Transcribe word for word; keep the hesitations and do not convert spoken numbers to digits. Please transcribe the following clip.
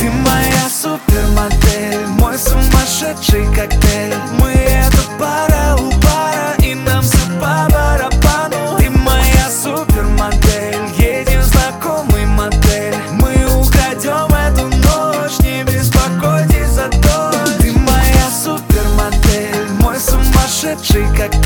Ты моя супермодель, мой сумасшедший коктейль. Мы это пара у пара, и нам все по барабану. Ты моя супермодель, едем в знакомый мотель. Мы украдем эту ночь, не беспокойтесь за дождь. Ты моя супермодель, мой сумасшедший коктейль.